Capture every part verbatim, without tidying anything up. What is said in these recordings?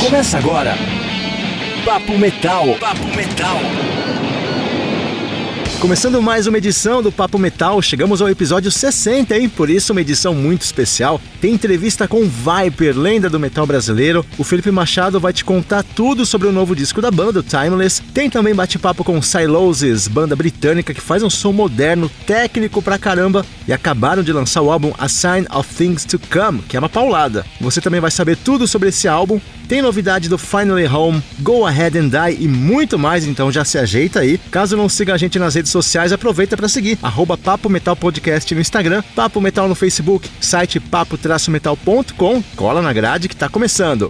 Começa agora. Papo Metal. Papo Metal. Começando mais uma edição do Papo Metal, chegamos ao episódio sessenta, hein? Por isso uma edição muito especial. Tem entrevista com Viper, lenda do metal brasileiro. O Felipe Machado vai te contar tudo sobre o novo disco da banda, o Timeless. Tem também bate-papo com Sylosis, banda britânica que faz um som moderno, técnico pra caramba, e acabaram de lançar o álbum A Sign of Things to Come, que é uma paulada. Você também vai saber tudo sobre esse álbum. Tem novidade do Finally Home, Go Ahead and Die e muito mais, então já se ajeita aí. Caso não siga a gente nas redes sociais, aproveita para seguir, arroba Papo Metal Podcast no Instagram, Papo Metal no Facebook, site papo metal ponto com. Cola na grade que tá começando.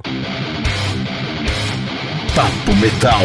Papo Metal.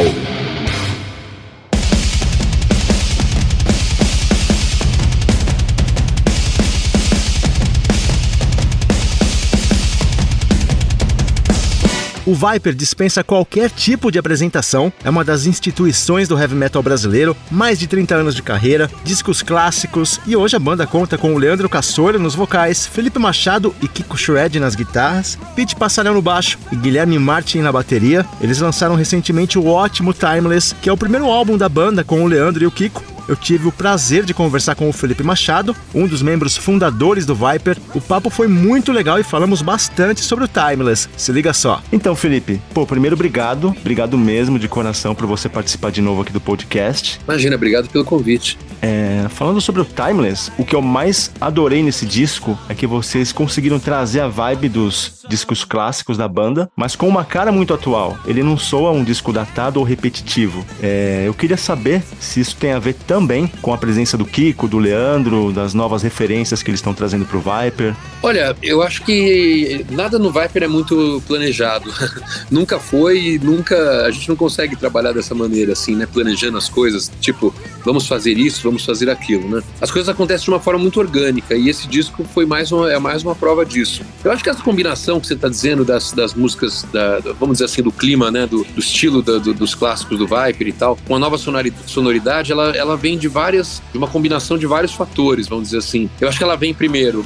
O Viper dispensa qualquer tipo de apresentação, é uma das instituições do heavy metal brasileiro, mais de trinta anos de carreira, discos clássicos, e hoje a banda conta com o Leandro Cassora nos vocais, Felipe Machado e Kiko Shred nas guitarras, Pete Passarel no baixo e Guilherme Martin na bateria. Eles lançaram recentemente o ótimo Timeless, que é o primeiro álbum da banda com o Leandro e o Kiko. Eu tive o prazer de conversar com o Felipe Machado, um dos membros fundadores do Viper. O papo foi muito legal e falamos bastante sobre o Timeless. Se liga só. Então, Felipe, pô, primeiro obrigado, obrigado mesmo de coração por você participar de novo aqui do podcast. Imagina, obrigado pelo convite. É, falando sobre o Timeless, o que eu mais adorei nesse disco é que vocês conseguiram trazer a vibe dos discos clássicos da banda, mas com uma cara muito atual. Ele não soa um disco datado ou repetitivo. É, eu queria saber se isso tem a ver também com a presença do Kiko, do Leandro, das novas referências que eles estão trazendo pro Viper. Olha, eu acho que nada no Viper é muito planejado. Nunca foi, nunca... A gente não consegue trabalhar dessa maneira, assim, né? Planejando as coisas, tipo, vamos fazer isso, vamos fazer aquilo, né? As coisas acontecem de uma forma muito orgânica e esse disco foi mais uma, é mais uma prova disso. Eu acho que essa combinação que você está dizendo das, das músicas, da, vamos dizer assim, do clima, né? Do, do estilo da, do, dos clássicos do Viper e tal, com a nova sonoridade, ela, ela vem de várias, de uma combinação de vários fatores, vamos dizer assim. Eu acho que ela vem primeiro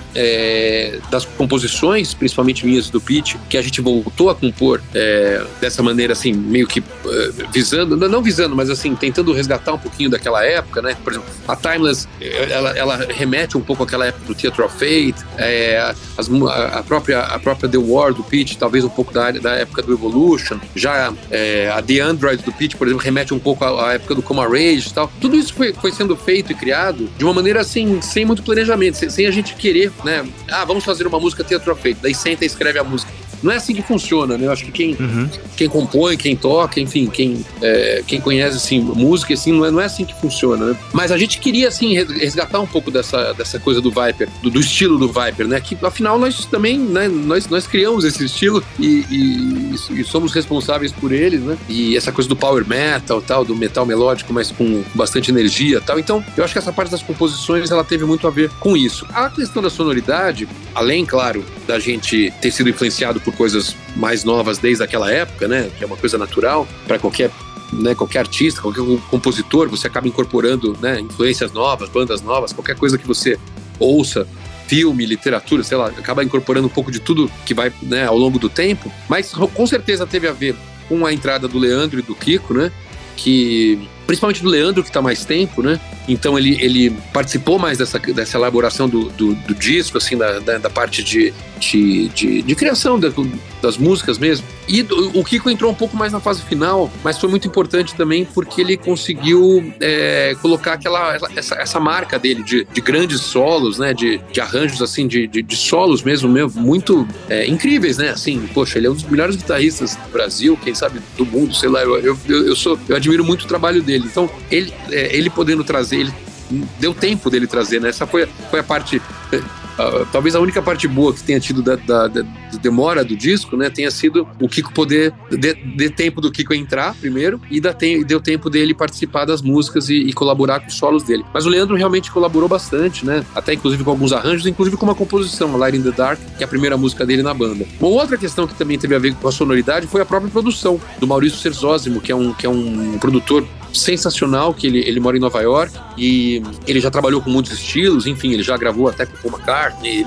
é, das composições, principalmente minhas do Pete, que a gente voltou a compor é, dessa maneira, assim, meio que é, visando, não visando, mas assim, tentando resgatar um pouquinho daquela época, né? Por exemplo, a Timeless, ela, ela remete um pouco àquela época do Theatre of Fate, é, as, a, própria, a própria The War do Pete, talvez um pouco da, da época do Evolution, já é, a The Android do Pete, por exemplo, remete um pouco à, à época do Coma Rage e tal. Tudo isso foi, foi sendo feito e criado de uma maneira assim, sem muito planejamento, sem, sem a gente querer, né? Ah, vamos fazer uma música Theatre of Fate, daí senta e escreve a música. Não é assim que funciona, né? Eu acho que quem, uhum. quem compõe, quem toca, enfim, quem, é, quem conhece, assim, música, assim, não é, não é assim que funciona, né? Mas a gente queria, assim, resgatar um pouco dessa, dessa coisa do Viper, do, do estilo do Viper, né? Que, afinal, nós também, né? Nós, nós criamos esse estilo e, e, e somos responsáveis por ele, né? E essa coisa do power metal, tal, do metal melódico, mas com bastante energia, tal. Então, eu acho que essa parte das composições, ela teve muito a ver com isso. A questão da sonoridade, além, claro, da gente ter sido influenciado por coisas mais novas desde aquela época, né, que é uma coisa natural para qualquer, né, qualquer artista, qualquer compositor, você acaba incorporando, né, influências novas, bandas novas, qualquer coisa que você ouça, filme, literatura, sei lá, acaba incorporando um pouco de tudo que vai, né, ao longo do tempo, mas com certeza teve a ver com a entrada do Leandro e do Kiko, né, que principalmente do Leandro, que está mais tempo, né? Então ele, ele participou mais dessa, dessa elaboração do, do, do disco, assim, da, da, da parte de, de, de, de criação da, das músicas mesmo. E do, o Kiko entrou um pouco mais na fase final, mas foi muito importante também porque ele conseguiu é, colocar aquela, essa, essa marca dele de, de grandes solos, né? De, de arranjos, assim, de, de, de solos mesmo, mesmo muito é, incríveis, né? Assim, poxa, ele é um dos melhores guitarristas do Brasil, quem sabe do mundo, sei lá. Eu, eu, eu, sou, eu admiro muito o trabalho dele. Então, ele, é, ele podendo trazer, ele deu tempo dele trazer, né? Essa foi, foi a parte, uh, talvez a única parte boa que tenha tido da, da, da demora do disco, né? Tenha sido o Kiko poder, de, de tempo do Kiko entrar primeiro e da tem, deu tempo dele participar das músicas e, e colaborar com os solos dele. Mas o Leandro realmente colaborou bastante, né? Até inclusive com alguns arranjos, inclusive com uma composição, Light in the Dark, que é a primeira música dele na banda. Uma outra questão que também teve a ver com a sonoridade foi a própria produção do Maurício Serzósimo, que é um, que é um produtor sensacional, que ele, ele mora em Nova York e ele já trabalhou com muitos estilos, enfim, ele já gravou até com o Paul McCartney, ele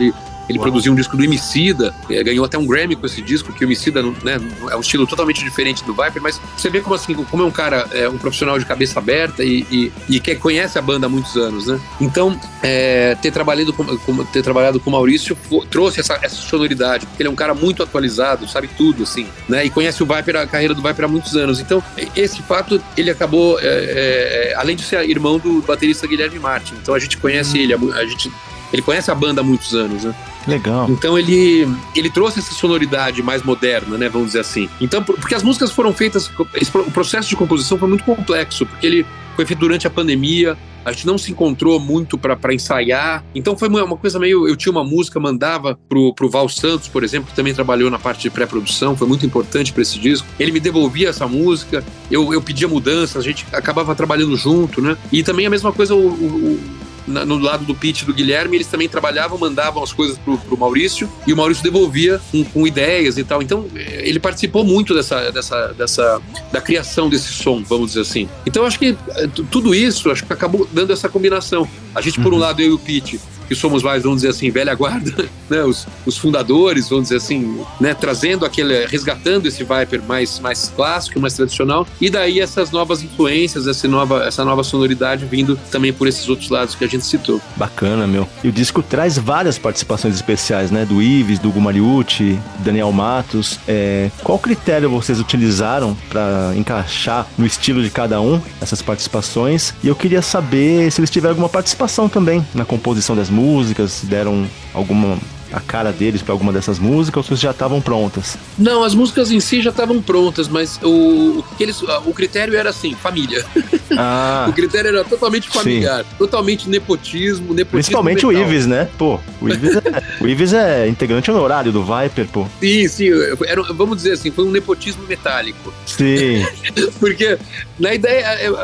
Ele Uau. produziu um disco do Emicida, é, ganhou até um Grammy com esse disco, que o Emicida, né, é um estilo totalmente diferente do Viper, mas você vê como assim, como é um cara, é, um profissional de cabeça aberta e, e, e que conhece a banda há muitos anos, né? Então, é, ter, trabalhado com, com, ter trabalhado com o Maurício trouxe essa, essa sonoridade, porque ele é um cara muito atualizado, sabe tudo, assim, né? E conhece o Viper, a carreira do Viper há muitos anos. Então, esse fato, ele acabou, é, é, além de ser irmão do baterista Guilherme Martin, então a gente conhece ele, a, a gente, ele conhece a banda há muitos anos, né? Legal. Então ele, ele trouxe essa sonoridade mais moderna, né, vamos dizer assim. Então, porque as músicas foram feitas, o processo de composição foi muito complexo, porque ele foi feito durante a pandemia, a gente não se encontrou muito para ensaiar, então foi uma coisa meio, eu tinha uma música, mandava pro, pro Val Santos, por exemplo, que também trabalhou na parte de pré-produção, foi muito importante para esse disco, ele me devolvia essa música, eu, eu pedia mudanças, a gente acabava trabalhando junto, né, e também a mesma coisa o, o Na, no lado do Pete e do Guilherme, eles também trabalhavam, mandavam as coisas pro, pro Maurício, e o Maurício devolvia com, com ideias e tal. Então, ele participou muito dessa, dessa, dessa, da criação desse som, vamos dizer assim. Então, acho que tudo isso, acho que acabou dando essa combinação. A gente, por um lado, eu e o Pete, que somos mais, vamos dizer assim, velha guarda, né, os, os fundadores, vamos dizer assim, né, trazendo aquele, resgatando esse Viper mais, mais clássico, mais tradicional, e daí essas novas influências, essa nova, essa nova sonoridade vindo também por esses outros lados que a gente citou. Bacana, meu. E o disco traz várias participações especiais, né, do Ives, do Hugo Mariucci, Daniel Matos. É, qual critério vocês utilizaram para encaixar no estilo de cada um essas participações? E eu queria saber se eles tiveram alguma participação também na composição das músicas, deram alguma a cara deles para alguma dessas músicas, ou se já estavam prontas? Não, as músicas em si já estavam prontas, mas o, o, que eles, o critério era assim, família. Ah, o critério era totalmente familiar, sim. Totalmente nepotismo, nepotismo principalmente metal. O Ives, né? Pô, o Ives, é, o Ives é integrante honorário do Viper, pô. Sim, sim, era, vamos dizer assim, foi um nepotismo metálico. Sim. Porque na ideia,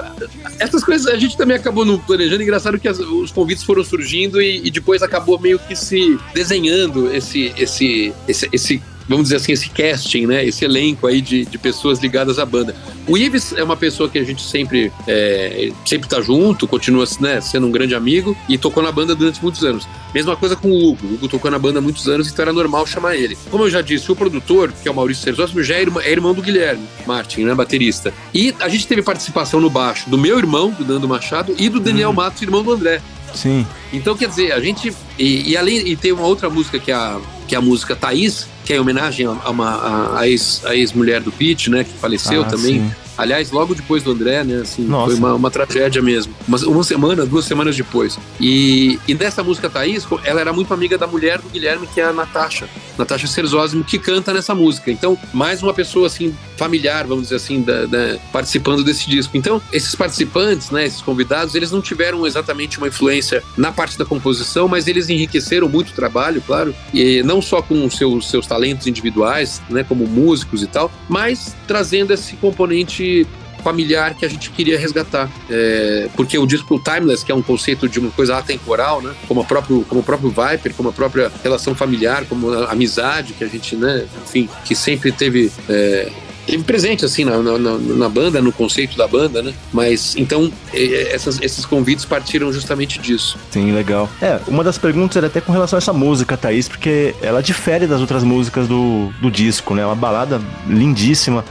essas coisas a gente também acabou não planejando, engraçado que as, os convites foram surgindo e, e depois acabou meio que se desenhando esse, esse, esse, esse vamos dizer assim, esse casting, né? Esse elenco aí de, de pessoas ligadas à banda. O Ives é uma pessoa que a gente sempre é, sempre tá junto, continua, né, sendo um grande amigo e tocou na banda durante muitos anos. Mesma coisa com o Hugo. O Hugo tocou na banda há muitos anos, então era normal chamar ele. Como eu já disse, o produtor, que é o Maurício Serzósimo, já é irmão, é irmão do Guilherme Martin, né, baterista. E a gente teve participação no baixo do meu irmão, do Nando Machado, e do Daniel hum. Matos, irmão do André. Sim. Então, quer dizer, a gente... E, e além e tem uma outra música que é a, que é a música Thaís, que é em homenagem a, uma, a, a, ex, a ex-mulher do Pete, né, que faleceu ah, também. Sim. Aliás, logo depois do André, né, assim, Nossa. Foi uma, uma tragédia mesmo. Uma, uma semana, duas semanas depois. E, e nessa música Thaís, ela era muito amiga da mulher do Guilherme, que é a Natasha. Natasha Serzósimo, que canta nessa música. Então, mais uma pessoa, assim, familiar, vamos dizer assim, da, da, participando desse disco. Então, esses participantes, né, esses convidados, eles não tiveram exatamente uma influência na parte da composição, mas eles enriqueceram muito o trabalho, claro, e não só com os seus, seus talentos individuais, né, como músicos e tal, mas trazendo esse componente familiar que a gente queria resgatar, é, porque o disco Timeless, que é um conceito de uma coisa atemporal, né, como, a próprio, como o próprio Viper, como a própria relação familiar, como a amizade que a gente, né, enfim, que sempre teve é, teve presente assim na, na, na banda, no conceito da banda, né? Mas então essas, esses convites partiram justamente disso. Sim, legal. É, uma das perguntas era até com relação a essa música, Thaís, porque ela difere das outras músicas do, do disco, né? Uma balada lindíssima.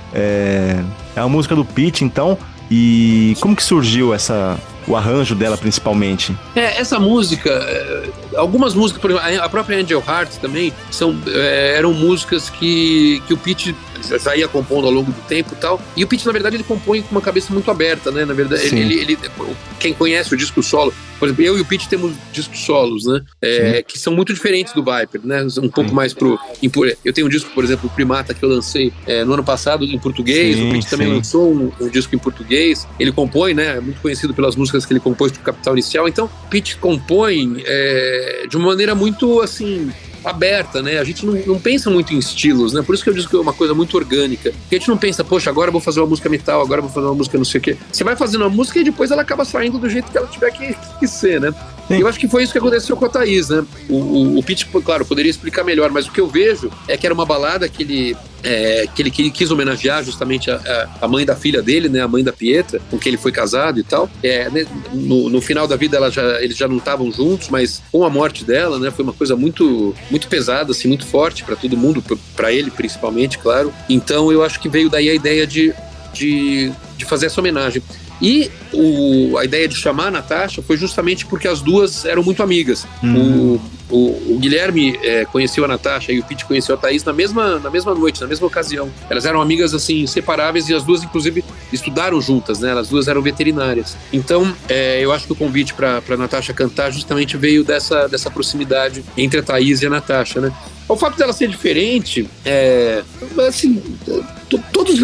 É, é a música do Pete, então. E como que surgiu essa, o arranjo dela, principalmente? É, essa música, algumas músicas, por exemplo, a própria Angel Heart também, são, é, eram músicas que, que o Pete já ia compondo ao longo do tempo e tal. E o Pete, na verdade, ele compõe com uma cabeça muito aberta, né? Na verdade, ele, ele, ele, quem conhece o disco solo, por exemplo, eu e o Pete temos discos solos, né? É, que são muito diferentes do Viper, né? Um pouco sim. mais pro... Eu tenho um disco, por exemplo, o Primata, que eu lancei é, no ano passado em português. Sim, o Pete também sim. lançou um, um disco em português. Ele compõe, né? É muito conhecido pelas músicas que ele compôs pro Capital Inicial. Então, o Pete compõe é, de uma maneira muito, assim... aberta, né? A gente não, não pensa muito em estilos, né? Por isso que eu digo que é uma coisa muito orgânica. Porque a gente não pensa, poxa, agora eu vou fazer uma música metal, agora eu vou fazer uma música não sei o quê. Você vai fazendo uma música e depois ela acaba saindo do jeito que ela tiver que, que ser, né? Sim. Eu acho que foi isso que aconteceu com a Thaís, né? O, o, o Pete, claro, poderia explicar melhor, mas o que eu vejo é que era uma balada que ele... é, que ele quis homenagear justamente a, a mãe da filha dele, né, a mãe da Pietra, com quem ele foi casado e tal. É, né, no, no final da vida ela já, eles já não estavam juntos, mas com a morte dela, né, foi uma coisa muito, muito pesada, assim, muito forte para todo mundo, para ele principalmente, claro. Então eu acho que veio daí a ideia de, de, de fazer essa homenagem. E o, a ideia de chamar a Natasha foi justamente porque as duas eram muito amigas. Uhum. O, o, o Guilherme é, conheceu a Natasha e o Pete conheceu a Thaís na mesma, na mesma noite, na mesma ocasião. Elas eram amigas, assim, inseparáveis, e as duas, inclusive, estudaram juntas, né? As duas eram veterinárias. Então, é, eu acho que o convite para a Natasha cantar justamente veio dessa, dessa proximidade entre a Thaís e a Natasha, né? O fato dela ser diferente, é, assim, todos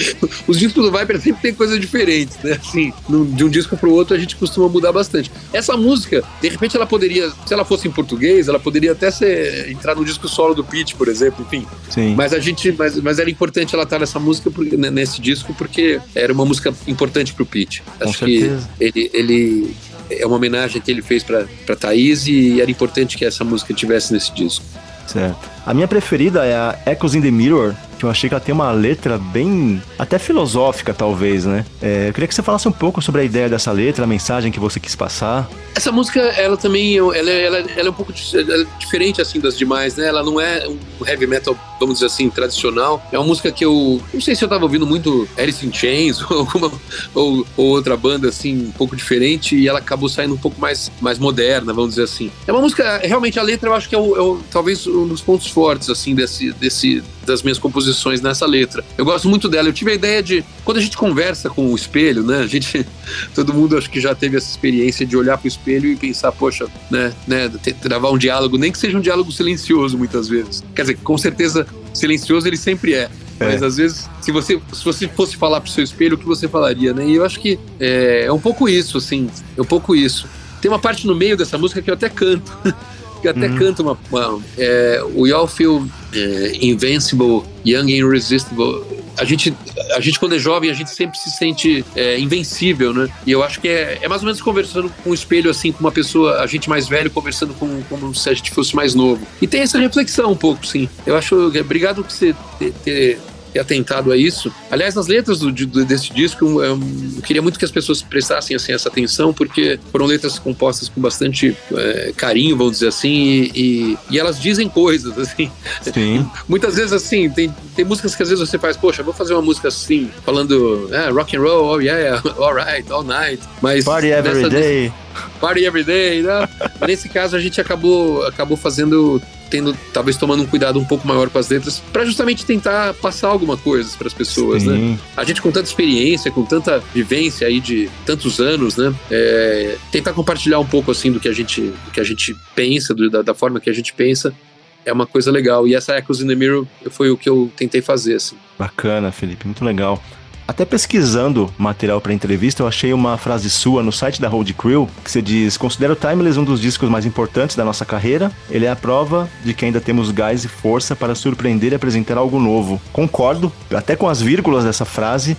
os discos do Viper sempre tem coisas diferentes, né? Assim, de um disco pro outro a gente costuma mudar bastante. Essa música, de repente ela poderia, se ela fosse em português, ela poderia até ser, entrar no disco solo do Pete, por exemplo, enfim. Sim. Mas a gente, mas, mas era importante ela estar nessa música, nesse disco, porque era uma música importante pro Pete. Com Acho certeza. que ele, ele é uma homenagem que ele fez pra, pra Thaís, e era importante que essa música tivesse nesse disco. Certo. A minha preferida é a Echoes in the Mirror, que eu achei que ela tem uma letra bem, até filosófica, talvez, né? É, eu queria que você falasse um pouco sobre a ideia dessa letra, a mensagem que você quis passar. Essa música, ela também, ela, ela, ela é um pouco ela é diferente, assim, das demais, né? Ela não é um heavy metal, vamos dizer assim, tradicional. É uma música que eu, não sei se eu tava ouvindo muito Alice in Chains ou alguma ou, ou outra banda, assim, um pouco diferente, e ela acabou saindo um pouco mais, mais moderna, vamos dizer assim. É uma música, realmente, a letra eu acho que é, o, é o, talvez um dos pontos fortes, assim, desse, desse, das minhas composições nessa letra. Eu gosto muito dela. Eu tive a ideia de, quando a gente conversa com o espelho, né, a gente, todo mundo acho que já teve essa experiência de olhar pro espelho e pensar, poxa, né, né, travar um diálogo, nem que seja um diálogo silencioso muitas vezes. Quer dizer, com certeza silencioso ele sempre é. Mas é. Às vezes, se você, se você fosse falar pro seu espelho, o que você falaria, né? E eu acho que é, é um pouco isso, assim, é um pouco isso. Tem uma parte no meio dessa música que eu até canto, que eu até uhum. canto uma, uma é, We all feel é, invincible, young and irresistible. A gente, a gente, quando é jovem, a gente sempre se sente é, invencível, né? E eu acho que é, é mais ou menos conversando com um espelho, assim, com uma pessoa, a gente mais velho conversando com, como se a gente fosse mais novo. E tem essa reflexão um pouco, sim. Eu acho... Obrigado por você ter... ter atentado a isso. Aliás, nas letras do, do, desse disco, eu, eu queria muito que as pessoas prestassem assim, essa atenção, porque foram letras compostas com bastante é, carinho, vamos dizer assim, e, e, e elas dizem coisas, assim. Sim. Muitas vezes, assim, tem, tem músicas que às vezes você faz, poxa, vou fazer uma música assim, falando é, rock and roll, oh yeah, all right, all night. Mas Party every nessa, day. Nesse, party every day, né? Nesse caso, a gente acabou, acabou fazendo... tendo, talvez tomando um cuidado um pouco maior com as letras, para justamente tentar passar alguma coisa para as pessoas, Sim. né? A gente com tanta experiência, com tanta vivência aí de tantos anos, né? É, tentar compartilhar um pouco assim do que a gente, do que a gente pensa, do, da, da forma que a gente pensa, é uma coisa legal. E essa Echoes in the Mirror foi o que eu tentei fazer, assim. Bacana, Felipe, muito legal. Até pesquisando material para entrevista, eu achei uma frase sua no site da Road Crew, que você diz: considero o Timeless um dos discos mais importantes da nossa carreira. Ele é a prova de que ainda temos gás e força para surpreender e apresentar algo novo. Concordo, até com as vírgulas dessa frase.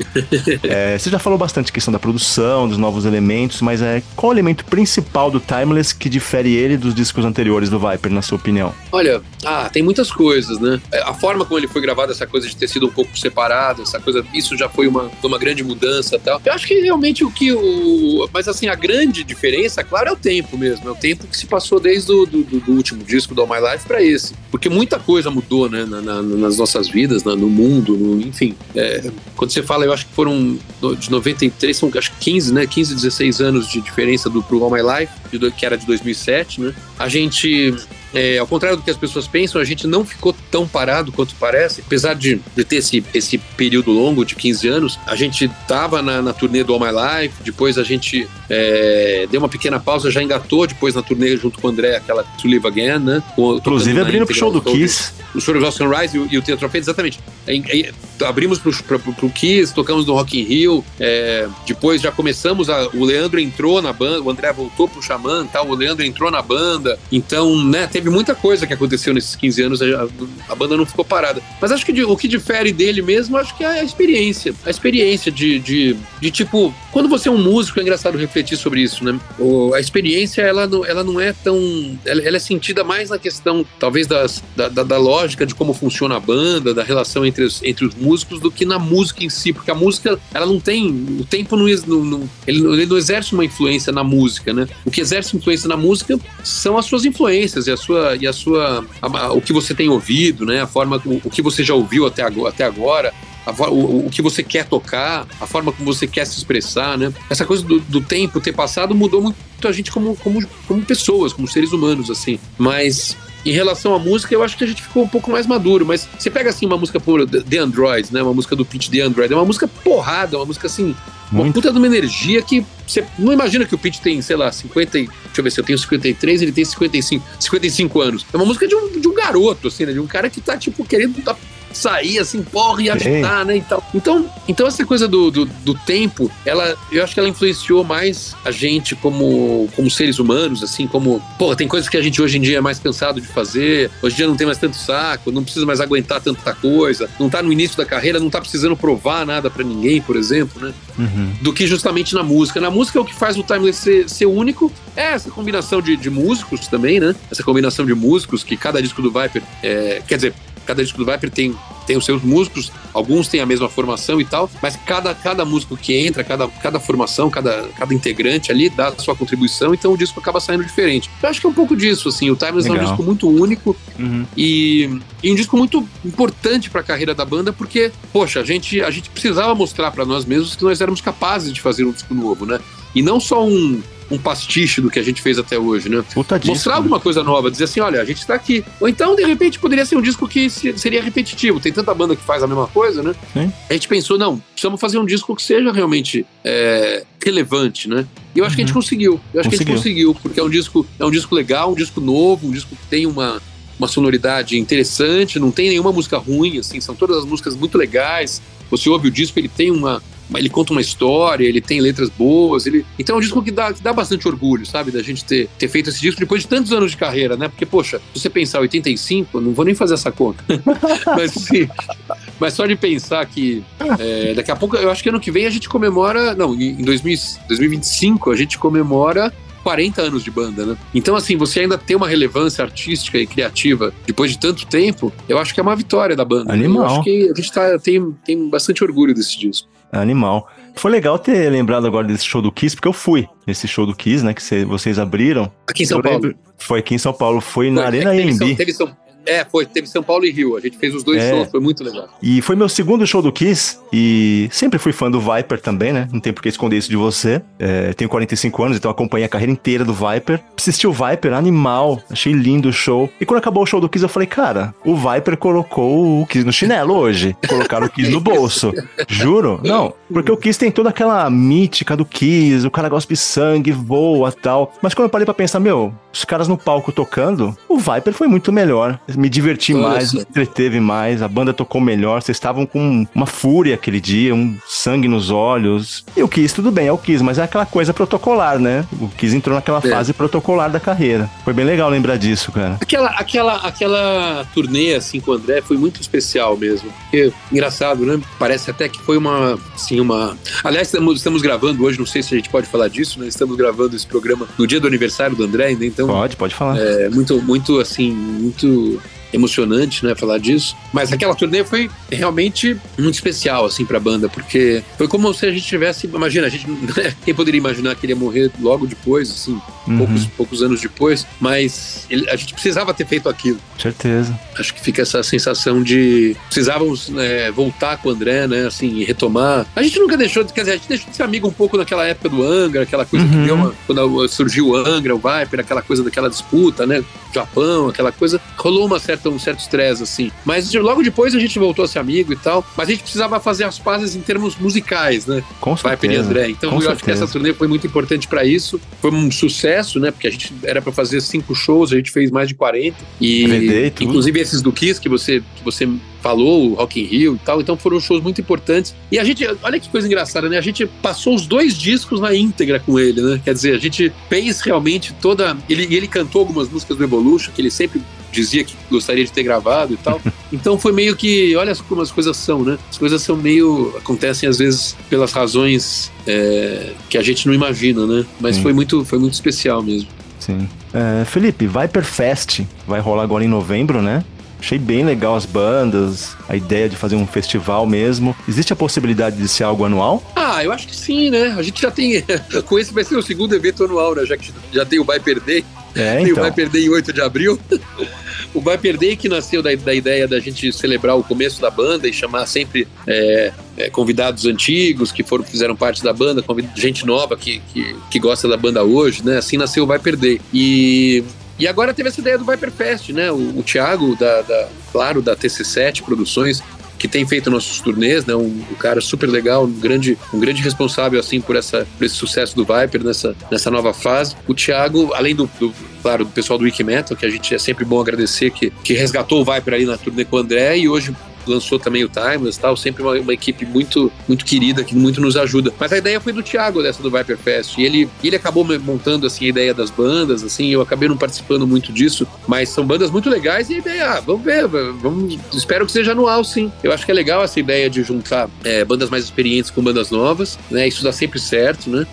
É, você já falou bastante questão da produção, dos novos elementos, mas é, qual o elemento principal do Timeless que difere ele dos discos anteriores do Viper, na sua opinião? Olha, ah, tem muitas coisas, né? A forma como ele foi gravado, essa coisa de ter sido um pouco separado, essa coisa, isso já foi uma Uma, uma grande mudança e tal. Eu acho que realmente o que o... Mas assim, a grande diferença, claro, é o tempo mesmo. É o tempo que se passou desde o do, do, do último disco do All My Life pra esse. Porque muita coisa mudou, né? Na, na, nas nossas vidas, na, no mundo, no, enfim. É, quando você fala, eu acho que foram de noventa e três, são acho que quinze, né? quinze, dezesseis anos de diferença do pro All My Life, de, que era de dois mil e sete, né? A gente... É, ao contrário do que as pessoas pensam, a gente não ficou tão parado quanto parece. Apesar de, de ter esse, esse período longo de quinze anos, a gente estava na, na turnê do All My Life, depois a gente é, deu uma pequena pausa, já engatou depois na turnê junto com o André, aquela To Live Again, né? Com, Inclusive abrindo pro show do Kiss. O show do Sunrise e o, e o Theatre of Fate, exatamente. E, e, abrimos pro, pro, pro Kiss, tocamos no Rock in Rio, é, depois já começamos, a, o Leandro entrou na banda, o André voltou pro Xamã, tal, o Leandro entrou na banda, então, né, teve muita coisa que aconteceu nesses quinze anos, a, a banda não ficou parada. Mas acho que de, o que difere dele mesmo, acho que é a experiência. A experiência de, de, de, tipo, quando você é um músico, é engraçado refletir sobre isso, né? O, a experiência, ela não, ela não é tão... Ela, ela é sentida mais na questão, talvez, das, da, da, da lógica de como funciona a banda, da relação entre os, entre os músicos, do que na música em si, porque a música, ela não tem... O tempo não, não, não, ele, ele não exerce uma influência na música, né? O que exerce influência na música são as suas influências e a sua... E a sua a, a, o que você tem ouvido, né? A forma... O, o que você já ouviu até agora, até agora A, o, o que você quer tocar, a forma como você quer se expressar, né? Essa coisa do, do tempo ter passado mudou muito a gente como, como, como pessoas, como seres humanos, assim. Mas em relação à música, eu acho que a gente ficou um pouco mais maduro. Mas você pega, assim, uma música por The Androids, né? Uma música do Pete The Android. É uma música porrada, uma música, assim... Uma muito. Puta de uma energia que você não imagina que o Pete tem, sei lá, cinquenta... Deixa eu ver se eu tenho cinquenta e três, ele tem cinquenta e cinco, cinquenta e cinco anos. É uma música de um, de um garoto, assim, né? De um cara que tá, tipo, querendo... Tá, sair assim, porra, e agitar, né, e tal. Então, então essa coisa do, do, do tempo, ela, eu acho que ela influenciou mais a gente como, como seres humanos, assim, como, porra, tem coisas que a gente hoje em dia é mais cansado de fazer, hoje em dia não tem mais tanto saco, não precisa mais aguentar tanta coisa, não tá no início da carreira, não tá precisando provar nada pra ninguém, por exemplo, né, uhum. do que justamente na música. Na música, o que faz o Timeless ser, ser único é essa combinação de, de músicos também, né, essa combinação de músicos que cada disco do Viper, é, quer dizer, cada disco do Viper tem, tem os seus músicos, alguns têm a mesma formação e tal, mas cada, cada músico que entra, cada, cada formação, cada, cada integrante ali dá a sua contribuição, então o disco acaba saindo diferente. Eu acho que é um pouco disso, assim, o Timeless Legal. É um disco muito único uhum. e, e um disco muito importante para a carreira da banda, porque, poxa, a gente, a gente precisava mostrar para nós mesmos que nós éramos capazes de fazer um disco novo, né? E não só um... um pastiche do que a gente fez até hoje, né? Puta disco, mostrar alguma coisa nova, dizer assim, olha, a gente tá aqui. Ou então, de repente, poderia ser um disco que seria repetitivo. Tem tanta banda que faz a mesma coisa, né? Sim. A gente pensou, não, precisamos fazer um disco que seja realmente é, relevante, né? E eu acho uhum. que a gente conseguiu. Eu acho conseguiu. que a gente conseguiu, porque é um disco, é um disco legal, um disco novo, um disco que tem uma, uma sonoridade interessante, não tem nenhuma música ruim, assim, são todas as músicas muito legais. Você ouve o disco, ele tem uma... ele conta uma história, ele tem letras boas, ele... então é um disco que dá, que dá bastante orgulho, sabe, da gente ter, ter feito esse disco depois de tantos anos de carreira, né, porque, poxa, se você pensar oitenta e cinco, não vou nem fazer essa conta, mas sim, mas só de pensar que é, daqui a pouco, eu acho que ano que vem a gente comemora, não, em dois mil, dois mil e vinte e cinco a gente comemora quarenta anos de banda, né? Então, assim, você ainda ter uma relevância artística e criativa depois de tanto tempo, eu acho que é uma vitória da banda. Animal. Eu acho que a gente tá, tem, tem bastante orgulho desse disco. Animal. Foi legal ter lembrado agora desse show do Kiss, porque eu fui nesse show do Kiss, né, que cê, vocês abriram. Aqui em São eu Paulo. Lembro, foi aqui em São Paulo, foi, foi na Arena é A M B. Teve São, é, foi, teve São Paulo e Rio, a gente fez os dois é. shows, foi muito legal. E foi meu segundo show do Kiss, e sempre fui fã do Viper também, né, não tem por que esconder isso de você. É, tenho quarenta e cinco anos, então acompanhei a carreira inteira do Viper. Assisti o Viper, animal, achei lindo o show. E quando acabou o show do Kiss, eu falei, cara, o Viper colocou o Kiss no chinelo hoje. Colocaram o Kiss no bolso. Juro? Não, porque o Kiss tem toda aquela mítica do Kiss, o cara gosta de sangue, voa e tal. Mas quando eu parei pra pensar, meu, os caras no palco tocando, o Viper foi muito melhor. Me diverti Nossa. mais, me entreteve mais, a banda tocou melhor, vocês estavam com uma fúria aquele dia, um sangue nos olhos. E o Kiss, tudo bem, é o Kiss, mas é aquela coisa protocolar, né? O Kiss entrou naquela é. fase protocolar da carreira. Foi bem legal lembrar disso, cara. Aquela, aquela, aquela turnê, assim, com o André foi muito especial mesmo. Porque, engraçado, né? Parece até que foi uma, assim, uma... Aliás, estamos, estamos gravando hoje, não sei se a gente pode falar disso, né? Estamos gravando esse programa no dia do aniversário do André, ainda, então... Pode, pode falar. É muito, muito, assim, muito... emocionante, né, falar disso, mas aquela turnê foi realmente muito especial, assim, pra banda, porque foi como se a gente tivesse, imagina, a gente, quem poderia imaginar que ele ia morrer logo depois, assim, uhum. poucos, poucos anos depois, mas ele, a gente precisava ter feito aquilo. Certeza. Acho que fica essa sensação de precisávamos é, voltar com o André, né, assim, e retomar. A gente nunca deixou, quer dizer, a gente deixou de ser amigo um pouco naquela época do Angra, aquela coisa uhum. que deu uma, quando surgiu o Angra, o Viper, aquela coisa daquela disputa, né, Japão, aquela coisa, rolou uma certa um certo estresse, assim. Mas logo depois a gente voltou a ser amigo e tal. Mas a gente precisava fazer as pazes em termos musicais, né? Com certeza. Viper e André. Então Com eu certeza. acho que essa turnê foi muito importante pra isso. Foi um sucesso, né? Porque a gente era pra fazer cinco shows, a gente fez mais de quarenta. E, V D, inclusive esses do Kiss que você, que você falou, o Rock in Rio e tal. Então foram shows muito importantes. E a gente, olha que coisa engraçada, né? A gente passou os dois discos na íntegra com ele, né? Quer dizer, a gente fez realmente toda... Ele, ele cantou algumas músicas do Evolution, que ele sempre dizia que gostaria de ter gravado e tal. Então foi meio que, olha como as coisas são, né? As coisas são meio, acontecem às vezes pelas razões é, que a gente não imagina, né? Mas foi muito, foi muito especial mesmo. Sim. É, Felipe, Viper Fest vai rolar agora em novembro, né? Achei bem legal as bandas, a ideia de fazer um festival mesmo. Existe a possibilidade de ser algo anual? Ah, eu acho que sim, né? A gente já tem... Com esse vai ser o segundo evento anual, né? Já que já tem o Viper Day. É, tem então. o Viper Day em oito de abril. O Viper Day que nasceu da, da ideia da gente celebrar o começo da banda e chamar sempre é, é, convidados antigos que foram, fizeram parte da banda, gente nova que, que, que gosta da banda hoje, né? Assim nasceu o Viper Day. E... E agora teve essa ideia do Viper Fest, né? O, o Thiago, da, da, claro, da T C sete Produções, que tem feito nossos turnês, né? Um, um cara super legal, um grande, um grande responsável, assim, por, essa, por esse sucesso do Viper nessa, nessa nova fase. O Thiago, além do, do, claro, do pessoal do Wikimetal, que a gente é sempre bom agradecer, que, que resgatou o Viper ali na turnê com o André, e hoje lançou também o Timeless e tal, sempre uma, uma equipe muito, muito querida, que muito nos ajuda. Mas a ideia foi do Thiago, dessa do Viper Fest, e ele, ele acabou montando, assim, a ideia das bandas, assim, eu acabei não participando muito disso, mas são bandas muito legais, e a ideia, ah, vamos ver, vamos, espero que seja anual, sim. Eu acho que é legal essa ideia de juntar é, bandas mais experientes com bandas novas, né, isso dá sempre certo, né,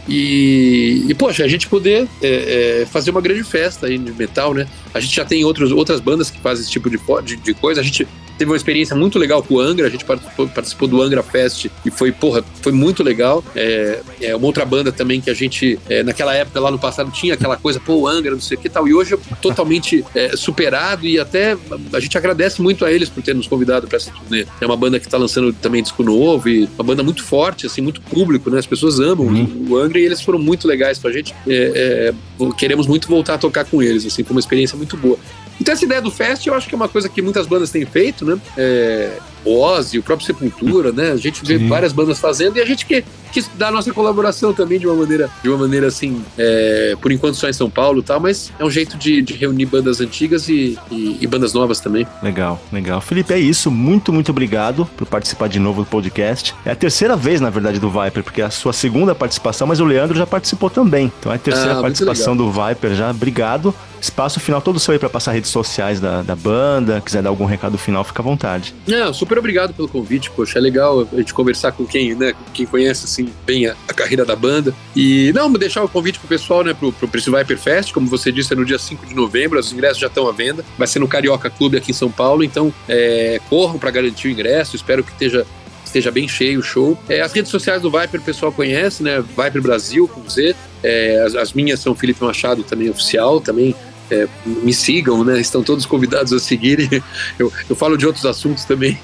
e, e poxa, a gente poder é, é, fazer uma grande festa aí de metal, né, a gente já tem outros, outras bandas que fazem esse tipo de, de, de coisa, a gente teve uma experiência muito legal com o Angra, a gente participou, participou do Angra Fest e foi, porra, foi muito legal. É, é uma outra banda também que a gente, é, naquela época lá no passado, tinha aquela coisa, pô, o Angra, não sei o que e tal, e hoje é totalmente é, superado e até a gente agradece muito a eles por ter nos convidado para essa turnê. É uma banda que tá lançando também disco novo e uma banda muito forte, assim, muito público, né? As pessoas amam uhum. o Angra e eles foram muito legais pra gente. É, é, queremos muito voltar a tocar com eles, assim, foi uma experiência muito boa. Então essa ideia do Fest eu acho que é uma coisa que muitas bandas têm feito, né? É, o Ozzy, o próprio Sepultura, né? A gente vê Sim. várias bandas fazendo e a gente quer, quis dar a nossa colaboração também de uma maneira, de uma maneira assim, é, por enquanto só em São Paulo e tal, mas é um jeito de, de reunir bandas antigas e, e, e bandas novas também. Legal, legal. Felipe, é isso. Muito, muito obrigado por participar de novo do podcast. É a terceira vez, na verdade, do Viper, porque é a sua segunda participação, mas o Leandro já participou também. Então é a terceira ah, participação do Viper já. Obrigado. Espaço final todo seu aí para passar redes sociais da, da banda, quiser dar algum recado final, fica à vontade. Não, super obrigado pelo convite, poxa, é legal a gente conversar com quem, né, quem conhece, assim, bem a, a carreira da banda. E, não, deixar o convite pro pessoal, né, pro, pro, pro Viper Fest, como você disse, é no dia cinco de novembro, os ingressos já estão à venda, vai ser no Carioca Clube aqui em São Paulo, então é, corram para garantir o ingresso, espero que esteja esteja bem cheio o show. É, as redes sociais do Viper o pessoal conhece, né, Viper Brasil, com Z, é, as, as minhas são Felipe Machado, também oficial, também É, me sigam, né? Estão todos convidados a seguirem. Eu, eu falo de outros assuntos também.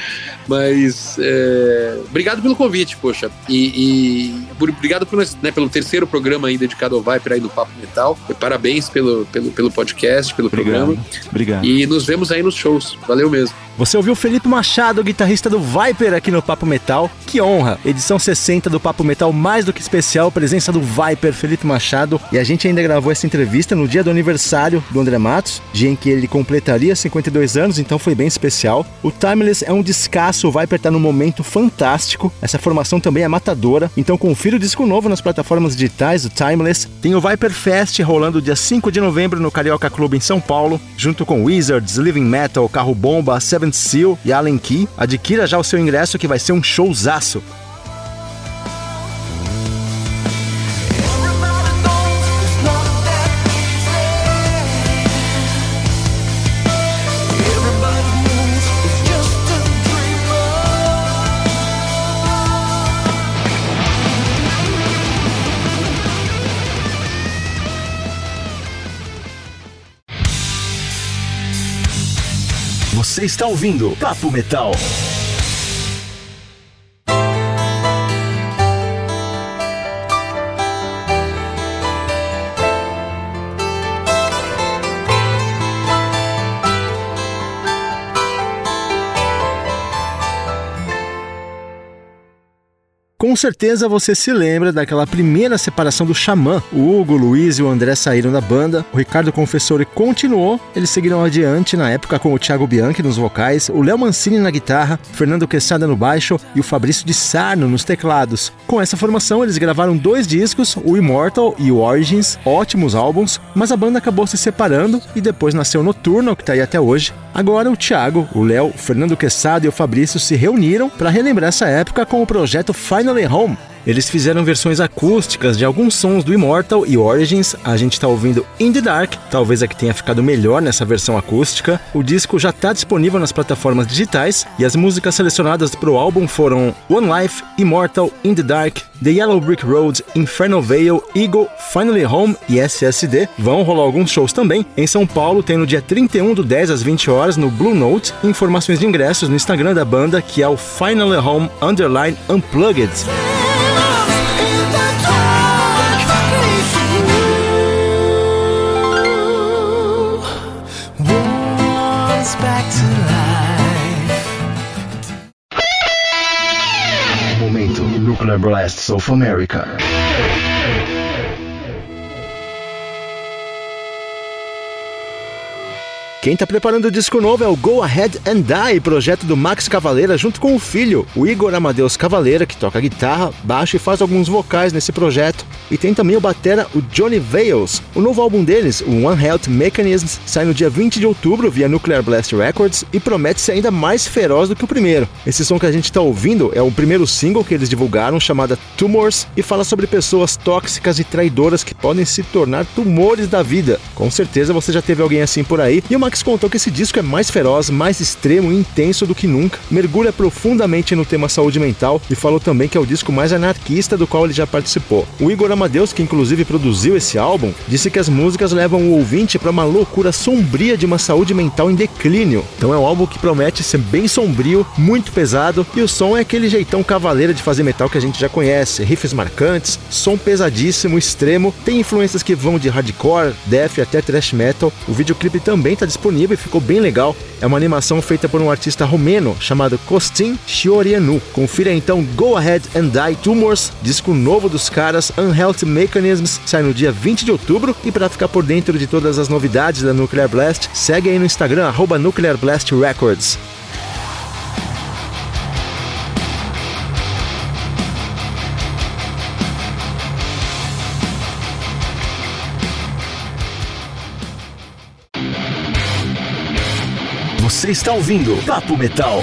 Mas é, obrigado pelo convite, poxa. E, e obrigado por, né, pelo terceiro programa aí dedicado ao Viper aí no Papo Metal. Parabéns pelo, pelo, pelo podcast, pelo obrigado, programa. Obrigado. E nos vemos aí nos shows. Valeu mesmo. Você ouviu Felipe Machado, guitarrista do Viper aqui no Papo Metal. Que honra! Edição sessenta do Papo Metal, mais do que especial, presença do Viper, Felipe Machado. E a gente ainda gravou essa entrevista no dia do aniversário do André Matos, dia em que ele completaria cinquenta e dois anos, então foi bem especial. O Timeless é um descasso, o Viper tá num momento fantástico. Essa formação também é matadora, então confira o disco novo nas plataformas digitais, o Timeless. Tem o Viper Fest rolando dia cinco de novembro no Carioca Clube em São Paulo, junto com Wizards, Living Metal, Carro Bomba, Seventh Seal e Allen Key. Adquira já o seu ingresso que vai ser um showzaço. Você está ouvindo Papo Metal. Com certeza você se lembra daquela primeira separação do Xamã. O Hugo, o Luiz e o André saíram da banda, o Ricardo Confessori continuou, eles seguiram adiante na época com o Thiago Bianchi nos vocais, o Léo Mancini na guitarra, Fernando Quesada no baixo e o Fabrício de Sarno nos teclados. Com essa formação eles gravaram dois discos, o Immortal e o Origins, ótimos álbuns, mas a banda acabou se separando e depois nasceu o Nocturnal, que tá aí até hoje. Agora o Thiago, o Léo, o Fernando Quesada e o Fabrício se reuniram para relembrar essa época com o projeto Finally Home. Eles fizeram versões acústicas de alguns sons do Immortal e Origins. A gente tá ouvindo In The Dark, talvez a que tenha ficado melhor nessa versão acústica. O disco já tá disponível nas plataformas digitais e as músicas selecionadas pro álbum foram One Life, Immortal, In The Dark, The Yellow Brick Road, Infernal Veil, Eagle, Finally Home e S S D. Vão rolar alguns shows também. Em São Paulo tem no dia trinta e um do dez às vinte horas no Blue Note. Informações de ingressos no Instagram da banda, que é o Finally Home Underline Unplugged. Back to life. Momento Nuclear Blast South America. Quem tá preparando o disco novo é o Go Ahead and Die, projeto do Max Cavaleira junto com o filho, o Igor Amadeus Cavaleira, que toca guitarra, baixo e faz alguns vocais nesse projeto. E tem também o batera, o Johnny Vales. O novo álbum deles, o One Health Mechanisms, sai no dia vinte de outubro via Nuclear Blast Records e promete ser ainda mais feroz do que o primeiro. Esse som que a gente tá ouvindo é o primeiro single que eles divulgaram, chamada Tumors, e fala sobre pessoas tóxicas e traidoras que podem se tornar tumores da vida. Com certeza você já teve alguém assim por aí. E o Max contou que esse disco é mais feroz, mais extremo e intenso do que nunca, mergulha profundamente no tema saúde mental e falou também que é o disco mais anarquista do qual ele já participou. O Igor Amadeus, que inclusive produziu esse álbum, disse que as músicas levam o ouvinte para uma loucura sombria de uma saúde mental em declínio. Então é um álbum que promete ser bem sombrio, muito pesado, e o som é aquele jeitão cavaleira de fazer metal que a gente já conhece, riffs marcantes, som pesadíssimo, extremo, tem influências que vão de hardcore, death até thrash metal. O videoclipe também está disponível e ficou bem legal. É uma animação feita por um artista romeno chamado Costin Chiorianu. Confira então Go Ahead and Die Tumors, disco novo dos caras, Unhealth Mechanisms, sai no dia vinte de outubro. E para ficar por dentro de todas as novidades da Nuclear Blast, segue aí no Instagram, arroba Nuclear Blast Records. Você está ouvindo Papo Metal.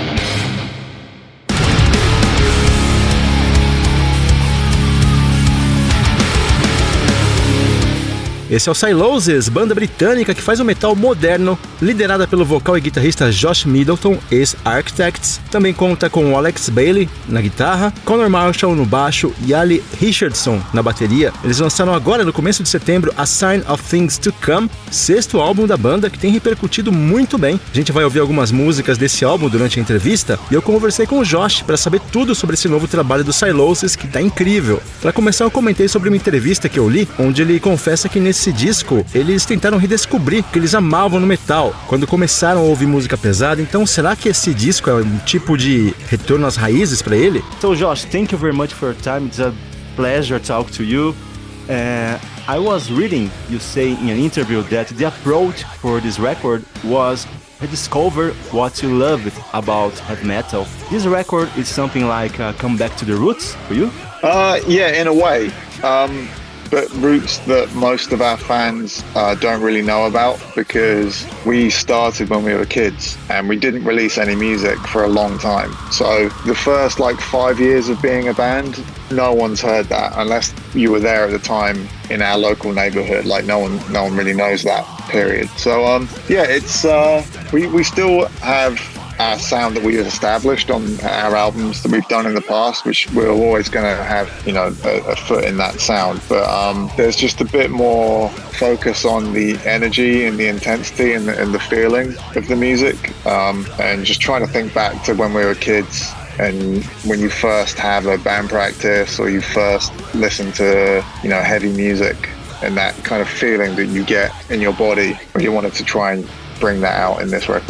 Esse é o Psyloses, banda britânica que faz um metal moderno, liderada pelo vocal e guitarrista Josh Middleton, ex-Architects. Também conta com o Alex Bailey na guitarra, Connor Marshall no baixo e Ali Richardson na bateria. Eles lançaram agora, no começo de setembro, A Sign of Things to Come, sexto álbum da banda que tem repercutido muito bem. A gente vai ouvir algumas músicas desse álbum durante a entrevista e eu conversei com o Josh para saber tudo sobre esse novo trabalho do Psyloses, que tá incrível. Para começar, eu comentei sobre uma entrevista que eu li, onde ele confessa que nesse Esse disco, eles tentaram redescobrir o que eles amavam no metal, quando começaram a ouvir música pesada. Então, será que esse disco é um tipo de retorno às raízes para ele? So, Josh, thank you very much for your time. It's a pleasure to talk to you. Uh, I was reading you say in an interview that the approach for this record was rediscover what you loved about heavy metal. This record is something like a comeback to the roots for you? Uh, yeah, in a way. Um... But roots that most of our fans uh, don't really know about, because we started when we were kids and we didn't release any music for a long time. So the first like five years of being a band, no one's heard that unless you were there at the time in our local neighborhood. Like no one, no one really knows that period. So um, yeah, it's uh, we we still have our sound that we've established on our albums that we've done in the past, which we're always going to have, you know, a, a foot in that sound. But um, there's just a bit more focus on the energy and the intensity and the, and the feeling of the music, um, and just trying to think back to when we were kids and when you first have a band practice or you first listen to, you know, heavy music, and that kind of feeling that you get in your body. We wanted to try and bring that out in this record.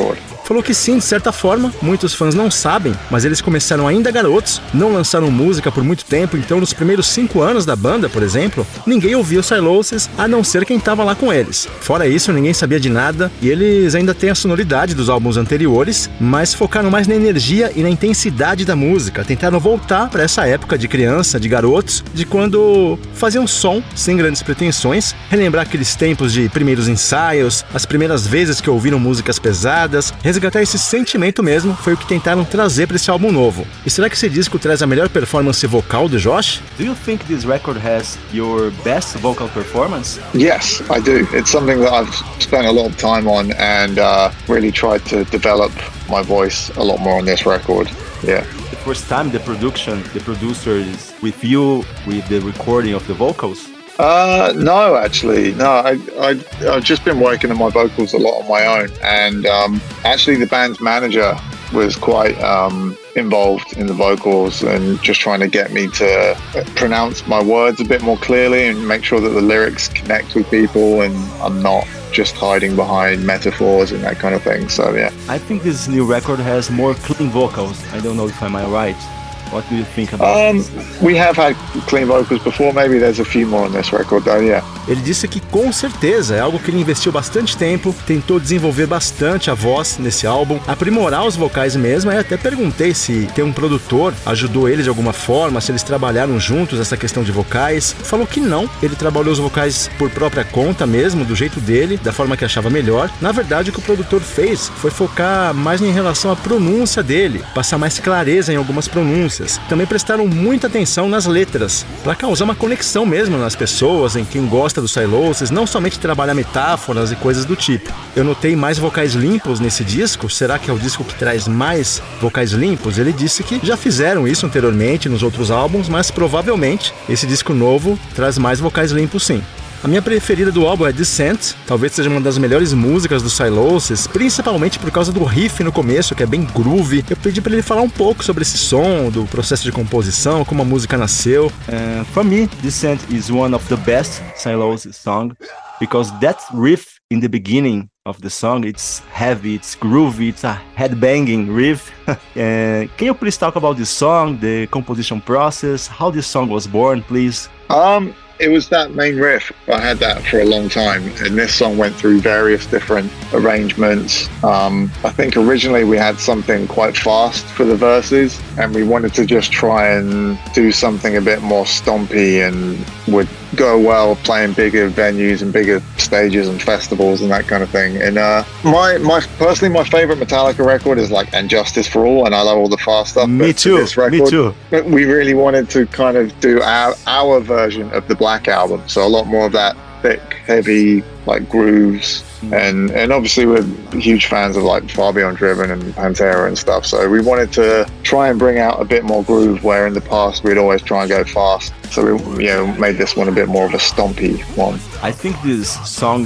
falou que sim, de certa forma, muitos fãs não sabem, mas eles começaram ainda garotos, não lançaram música por muito tempo, então nos primeiros cinco anos da banda, por exemplo, ninguém ouvia os Sylosis a não ser quem estava lá com eles. Fora isso, ninguém sabia de nada e eles ainda têm a sonoridade dos álbuns anteriores, mas focaram mais na energia e na intensidade da música, tentaram voltar para essa época de criança, de garotos, de quando faziam som sem grandes pretensões, relembrar aqueles tempos de primeiros ensaios, as primeiras vezes que ouviram músicas pesadas, resgatar esse sentimento mesmo foi o que tentaram trazer para esse álbum novo. E será que esse disco traz a melhor performance vocal do Josh? Do you think this record has your best vocal performance? Yes, I do. It's something that I've spent a lot of time on and uh, really tried to develop my voice a lot more on this record. Yeah. The first time the production, the producer is with you with the recording of the vocals? Uh, no, actually, no. I, I, I've just been working on my vocals a lot on my own, and um, actually, the band's manager was quite um, involved in the vocals and just trying to get me to pronounce my words a bit more clearly and make sure that the lyrics connect with people, and I'm not just hiding behind metaphors and that kind of thing. So yeah, I think this new record has more clean vocals. I don't know if I'm right. What do you think about um, this? We have had clean vocals before. Maybe there's a few more on this record though, yeah. Ele disse que com certeza é algo que ele investiu bastante tempo, tentou desenvolver bastante a voz nesse álbum, aprimorar os vocais mesmo. Aí até perguntei se ter um produtor ajudou eles de alguma forma, se eles trabalharam juntos essa questão de vocais. Falou que não, ele trabalhou os vocais por própria conta mesmo, do jeito dele, da forma que achava melhor. Na verdade, o que o produtor fez foi focar mais em relação à pronúncia dele, passar mais clareza em algumas pronúncias. Também prestaram muita atenção nas letras, para causar uma conexão mesmo nas pessoas, em quem gosta dos Sylosis, não somente trabalhar metáforas e coisas do tipo. Eu notei mais vocais limpos nesse disco. Será que é o disco que traz mais vocais limpos? Ele disse que já fizeram isso anteriormente nos outros álbuns, mas provavelmente esse disco novo traz mais vocais limpos sim. A minha preferida do álbum é Descent, talvez seja uma das melhores músicas do Sylosis, principalmente por causa do riff no começo, que é bem groovy. Eu pedi para ele falar um pouco sobre esse som, do processo de composição, como a música nasceu. Uh, for me, Descent is one of the best Sylosis songs, because that riff in the beginning of the song, it's heavy, it's groovy, it's a headbanging riff. uh, can you please talk about this song, the composition process, how this song was born, please? Um, It was that main riff. I had that for a long time, and this song went through various different arrangements. Um, I think originally we had something quite fast for the verses, and we wanted to just try and do something a bit more stompy and would go well playing bigger venues and bigger stages and festivals and that kind of thing. And uh, my, my personally, my favorite Metallica record is like And Justice for All, and I love all the fast stuff. Me too. This record, me too. We really wanted to kind of do our our version of the Black Album, so a lot more of that thick, heavy, like grooves. Mm. And and obviously we're huge fans of like Far Beyond Driven and Pantera and stuff, so we wanted to try and bring out a bit more groove where in the past we'd always try and go fast. So we, you know, made this one a bit more of a stompy one. I think this song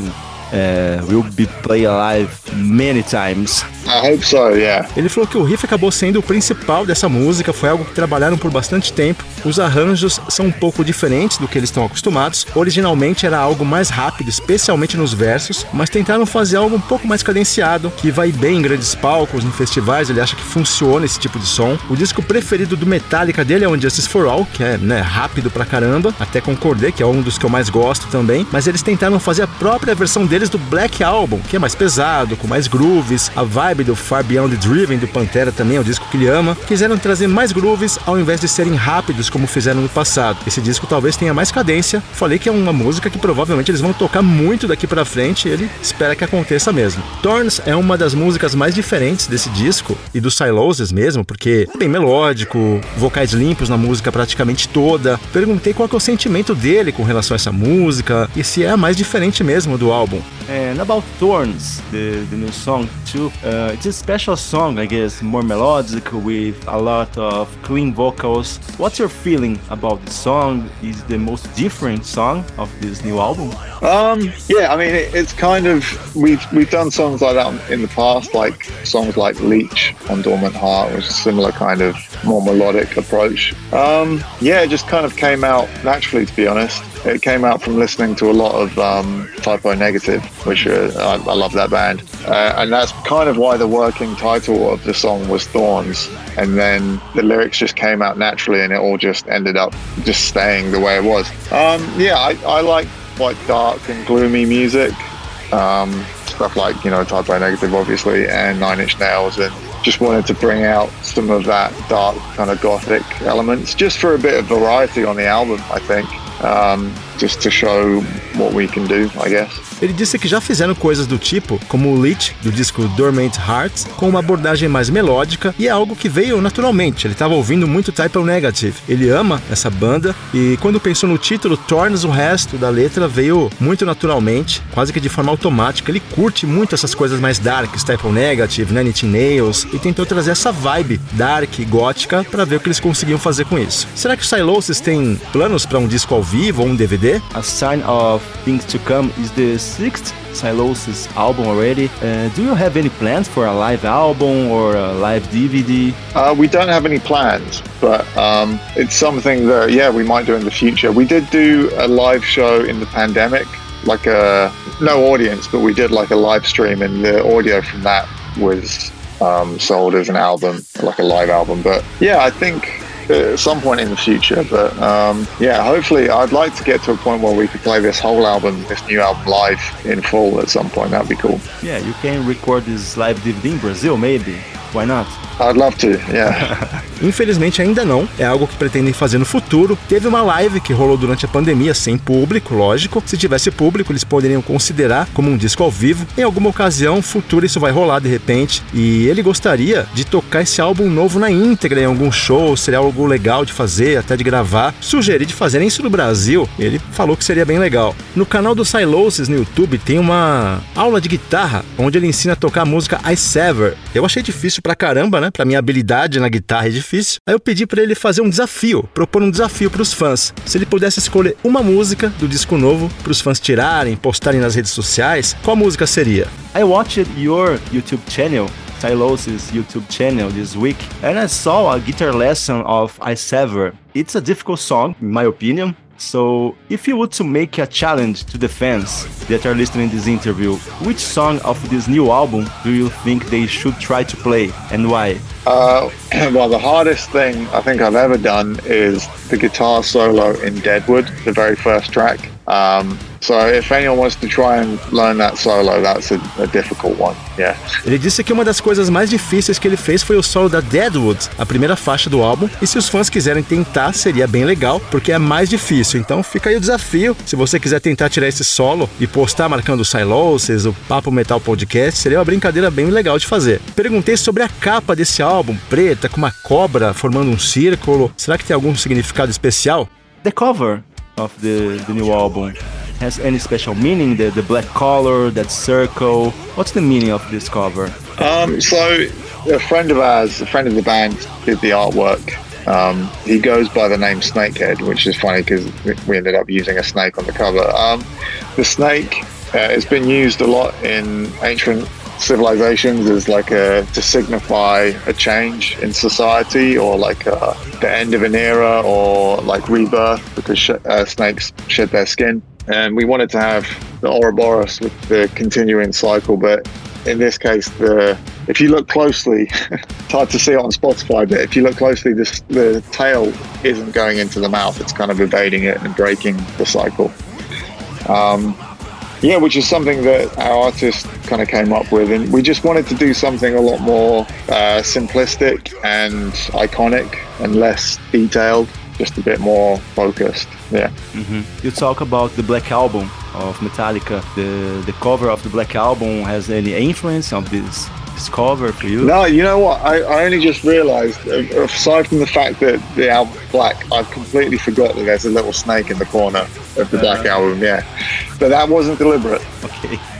uh, will be played live many times. I hope so, yeah. Ele falou que o riff acabou sendo o principal dessa música, foi algo que trabalharam por bastante tempo. Os arranjos são um pouco diferentes do que eles estão acostumados. Originalmente era algo mais rápido, especialmente nos versos, mas tentaram fazer algo um pouco mais cadenciado, que vai bem em grandes palcos, em festivais. Ele acha que funciona esse tipo de som. O disco preferido do Metallica dele é o Justice for All, que é, né, rápido pra caramba. Até concordei que é um dos que eu mais gosto também. Mas eles tentaram fazer a própria versão deles do Black Album, que é mais pesado, com mais grooves. A vibe do Far Beyond Driven do Pantera também é o disco que ele ama. Quiseram trazer mais grooves ao invés de serem rápidos como fizeram no passado. Esse disco talvez tenha mais cadência. Falei que é uma música que provavelmente eles vão tocar muito daqui pra frente, e ele espera que aconteça mesmo. Thorns é uma das músicas mais diferentes desse disco e do Sylosis mesmo, porque é bem melódico, vocais limpos na música praticamente toda. Perguntei qual que é o sentimento dele com relação a essa música e se é a mais diferente mesmo do álbum. And about Thorns, the, the new song too, uh, it's a special song, I guess, more melodic with a lot of clean vocals. What's your feeling about the song? Is it the most different song of this new album? Um, yeah, I mean, it, it's kind of, we've, we've done songs like that in the past, like songs like Leech on Dormant Heart, which is a similar kind of more melodic approach. Um, yeah, it just kind of came out naturally, to be honest. It came out from listening to a lot of um, Type O Negative, which uh, I, I love that band. Uh, and that's kind of why the working title of the song was Thorns. And then the lyrics just came out naturally and it all just ended up just staying the way it was. Um, yeah, I, I like quite dark and gloomy music. Um, stuff like, you know, Type O Negative, obviously, and Nine Inch Nails, and just wanted to bring out some of that dark kind of gothic elements, just for a bit of variety on the album, I think. Um, just to show what we can do, I guess. Ele disse que já fizeram coisas do tipo, como o Leech, do disco Dormant Hearts, com uma abordagem mais melódica, e é algo que veio naturalmente. Ele estava ouvindo muito Type O Negative. Ele ama essa banda, e quando pensou no título Thorns, o resto da letra veio muito naturalmente, quase que de forma automática. Ele curte muito essas coisas mais darks, Type O Negative, Nine Inch Nails, e tentou trazer essa vibe dark e gótica para ver o que eles conseguiam fazer com isso. Será que o Sylosis tem planos para um disco ao vivo ou um D V D? A sign of things to come is the sixth Sylosis album already. Uh, do you have any plans for a live album or a live D V D? Uh, we don't have any plans, but um, it's something that, yeah, we might do in the future. We did do a live show in the pandemic, like a, no audience, but we did like a live stream, and the audio from that was um, sold as an album, like a live album. But yeah, I think at some point in the future, but um, yeah, hopefully I'd like to get to a point where we could play this whole album, this new album, live in full at some point. That'd be cool. Yeah, you can record this live D V D in Brazil, maybe. Why not? I'd love to, yeah. Infelizmente ainda não, é algo que pretendem fazer no futuro. Teve uma live que rolou durante a pandemia, sem público, lógico. Se tivesse público, eles poderiam considerar como um disco ao vivo. Em alguma ocasião futura isso vai rolar de repente. E ele gostaria de tocar esse álbum novo na íntegra em algum show, seria algo legal de fazer, até de gravar. Sugeri de fazerem isso no Brasil, ele falou que seria bem legal. No canal do Sylosis no YouTube tem uma aula de guitarra, onde ele ensina a tocar a música I Sever. Eu achei difícil pra caramba, né? Pra minha habilidade na guitarra é difícil. Aí eu pedi pra ele fazer um desafio, propor um desafio pros fãs. Se ele pudesse escolher uma música do disco novo pros fãs tirarem, postarem nas redes sociais, qual música seria? I watched your YouTube channel, Sylosis YouTube channel this week, and I saw a guitar lesson of I Sever. It's a difficult song, in my opinion. So, if you would to make a challenge to the fans that are listening to this interview, which song of this new album do you think they should try to play, and why? Uh, well, the hardest thing I think I've ever done is the guitar solo in Deadwood, the very first track. Um, so if anyone wants to try and learn that solo, that's a, a difficult one, yeah. Ele disse que uma das coisas mais difíceis que ele fez foi o solo da Deadwood, a primeira faixa do álbum, e se os fãs quiserem tentar, seria bem legal, porque é mais difícil. Então fica aí o desafio, se você quiser tentar tirar esse solo e postar marcando o Sylosis, o Papo Metal Podcast, seria uma brincadeira bem legal de fazer. Perguntei sobre a capa desse álbum, preta, com uma cobra formando um círculo. Será que tem algum significado especial? The cover of the, the new album has any special meaning? The, the black color, that circle, what's the meaning of this cover? Um, so a friend of ours, a friend of the band, did the artwork. Um, he goes by the name Snakehead, which is funny because we ended up using a snake on the cover. Um, the snake uh, has been used a lot in ancient civilizations as like a to signify a change in society, or like a, the end of an era, or like rebirth, because sh- uh, snakes shed their skin. And we wanted to have the Ouroboros with the continuing cycle, but in this case, the if you look closely, it's hard to see it on Spotify, but if you look closely, this, the tail isn't going into the mouth, it's kind of evading it and breaking the cycle. Um, Yeah, which is something that our artist kind of came up with, and we just wanted to do something a lot more uh, simplistic and iconic and less detailed, just a bit more focused. Yeah. Mm-hmm. You talk about the Black Album of Metallica. The the cover of the Black Album has any influence of this this cover for you? No, you know what? I, I only just realised, aside from the fact that the album Black, I've completely forgot that there's a little snake in the corner of the Black Album. Yeah, but that wasn't deliberate. Okay.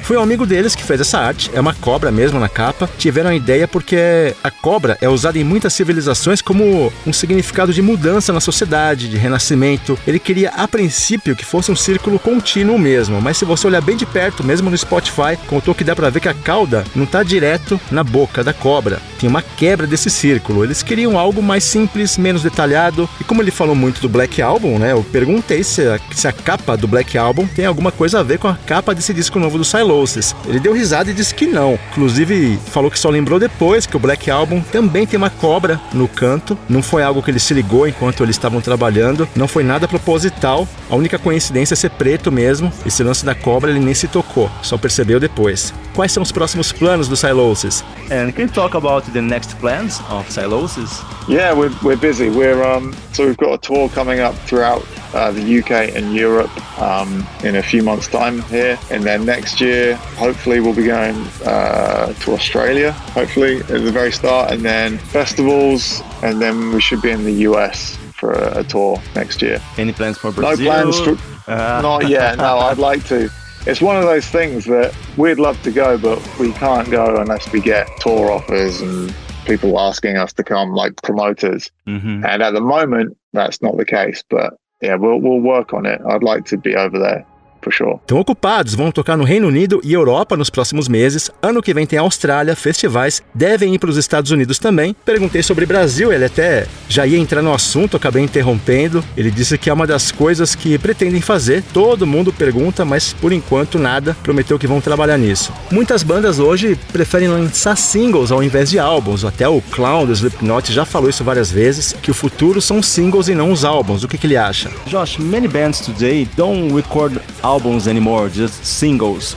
Foi um amigo deles que fez essa arte, é uma cobra mesmo na capa. Tiveram a ideia porque a cobra é usada em muitas civilizações como um significado de mudança na sociedade, de renascimento. Ele queria, a princípio, que fosse um círculo contínuo mesmo, mas se você olhar bem de perto, mesmo no Spotify, contou que dá pra ver que a cauda não tá direto na boca da cobra. Tem uma quebra desse círculo. Eles queriam algo mais simples, menos detalhado. E como ele falou muito do Black Album, né, eu perguntei se a, se a capa do Black Album tem alguma coisa a ver com a capa desse disco novo do Sylosis. Ele deu risada e disse que não. Inclusive, falou que só lembrou depois que o Black Album também tem uma cobra no canto. Não foi algo que ele se ligou enquanto eles estavam trabalhando. Não foi nada proposital. A única coincidência é ser preto mesmo. Esse lance da cobra ele nem se tocou. Só percebeu depois. Quais são os próximos planos do Sylosis? And can you talk about the next plans of Sylosis? Yeah, we're, we're busy. We're um, so we've got a tour coming up throughout uh, the U K and Europe um, in a few months' time here, and then next year, hopefully, we'll be going uh, to Australia. Hopefully, at the very start, and then festivals, and then we should be in the U S for a, a tour next year. Any plans for Brazil? No plans. For, uh. Not yet. No, I'd like to. It's one of those things that we'd love to go, but we can't go unless we get tour offers and people asking us to come, like promoters. Mm-hmm. And at the moment, that's not the case. But yeah, we'll we'll work on it. I'd like to be over there. For sure. Estão ocupados, vão tocar no Reino Unido e Europa nos próximos meses. Ano que vem tem Austrália, festivais, devem ir para os Estados Unidos também. Perguntei sobre Brasil, ele até já ia entrar no assunto, acabei interrompendo. Ele disse que é uma das coisas que pretendem fazer. Todo mundo pergunta, mas por enquanto nada. Prometeu que vão trabalhar nisso. Muitas bandas hoje preferem lançar singles ao invés de álbuns. Até o Clown do Slipknot já falou isso várias vezes, que o futuro são singles e não os álbuns. O que, que ele acha? Josh, many bands today don't record albums anymore, just singles.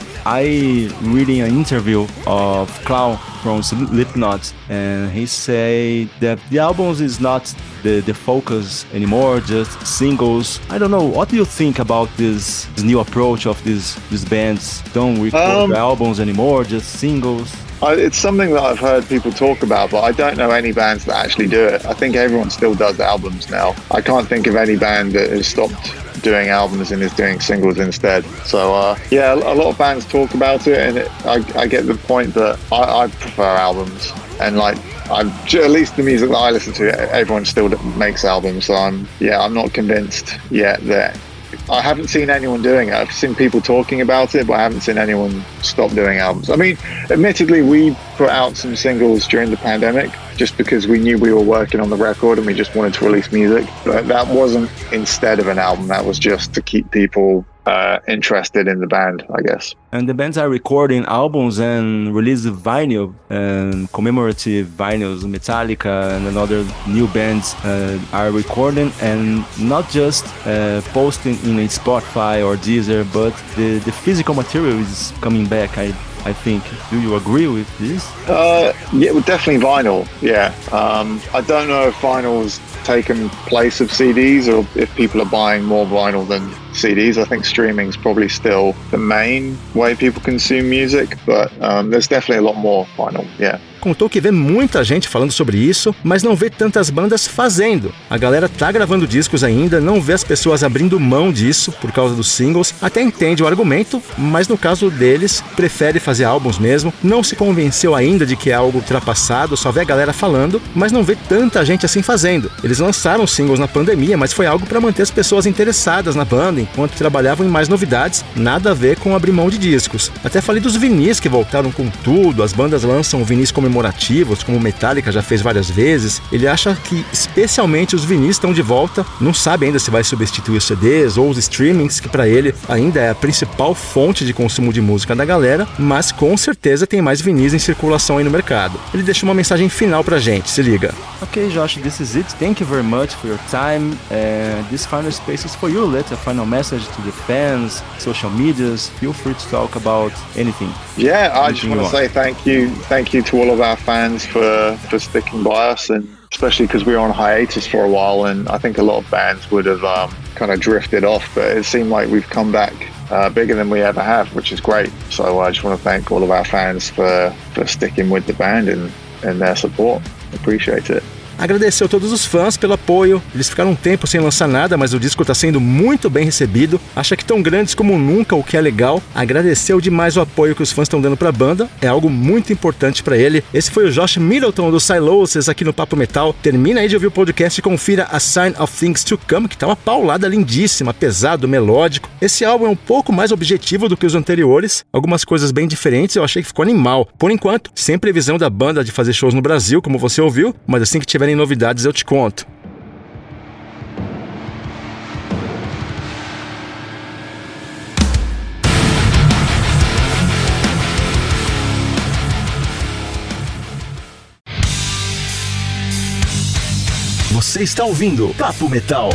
I reading an interview of Clown from Slipknot, and he say that the albums is not the, the focus anymore, just singles. I don't know, what do you think about this, this new approach of these these bands? Don't record um, albums anymore, just singles? I, it's something that I've heard people talk about, but I don't know any bands that actually do it. I think everyone still does albums now. I can't think of any band that has stopped doing albums and is doing singles instead. So uh, yeah, a lot of bands talk about it, and it, I, I get the point that I, I prefer albums, and like I'm at least the music that I listen to, everyone still makes albums. So I'm yeah, I'm not convinced yet that. I haven't seen anyone doing it. I've seen people talking about it, but I haven't seen anyone stop doing albums. I mean, admittedly, we put out some singles during the pandemic just because we knew we were working on the record and we just wanted to release music. But that wasn't instead of an album. That was just to keep people uh, interested in the band, I guess. And the bands are recording albums and release vinyl and commemorative vinyls. Metallica and another new bands uh, are recording and not just uh, posting in a Spotify or Deezer, but the, the physical material is coming back. I I think. Do you agree with this? Uh, yeah, well, definitely vinyl. Yeah. Um, I don't know if vinyl's taken place of C Ds or if people are buying more vinyl than C Ds. I think streaming's probably still the main way people consume music, but um, there's definitely a lot more vinyl. Yeah. Contou que vê muita gente falando sobre isso, mas não vê tantas bandas fazendo. A galera tá gravando discos ainda, não vê as pessoas abrindo mão disso por causa dos singles. Até entende o argumento, mas no caso deles, prefere fazer álbuns mesmo. Não se convenceu ainda de que é algo ultrapassado, só vê a galera falando, mas não vê tanta gente assim fazendo. Eles lançaram singles na pandemia, mas foi algo para manter as pessoas interessadas na banda, enquanto trabalhavam em mais novidades, nada a ver com abrir mão de discos. Até falei dos vinis que voltaram com tudo, as bandas lançam vinis comemorativos, como Metallica já fez várias vezes. Ele acha que especialmente os vinis estão de volta, não sabe ainda se vai substituir os C Ds ou os streamings, que para ele ainda é a principal fonte de consumo de música da galera, mas com certeza tem mais vinis em circulação aí no mercado. Ele deixou uma mensagem final pra gente, se liga. Okay, Josh, this is it. Thank you very much for your time. Uh, this final space is for you. Let a final message to the fans, social medias. Feel free to talk about anything. Yeah, I just want to say thank you. Thank you to all of our fans for, for sticking by us, and especially because we were on hiatus for a while, and I think a lot of bands would have um, kind of drifted off, but it seemed like we've come back uh, bigger than we ever have, which is great. So I just want to thank all of our fans for, for sticking with the band and, and their support. Appreciate it. agradeceu a todos os fãs pelo apoio. Eles ficaram um tempo sem lançar nada, mas o disco está sendo muito bem recebido. Acha que tão grandes como nunca, o que é legal. Agradeceu demais o apoio que os fãs estão dando para a banda, é algo muito importante para ele. Esse foi o Josh Middleton do Silosis aqui no Papo Metal. Termina aí de ouvir o podcast e confira A Sign of Things to Come, que tá uma paulada lindíssima, pesado, melódico. Esse álbum é um pouco mais objetivo do que os anteriores, algumas coisas bem diferentes, eu achei que ficou animal. Por enquanto, sem previsão da banda de fazer shows no Brasil, como você ouviu, mas assim que tiverem novidades eu te conto. Você está ouvindo Papo Metal.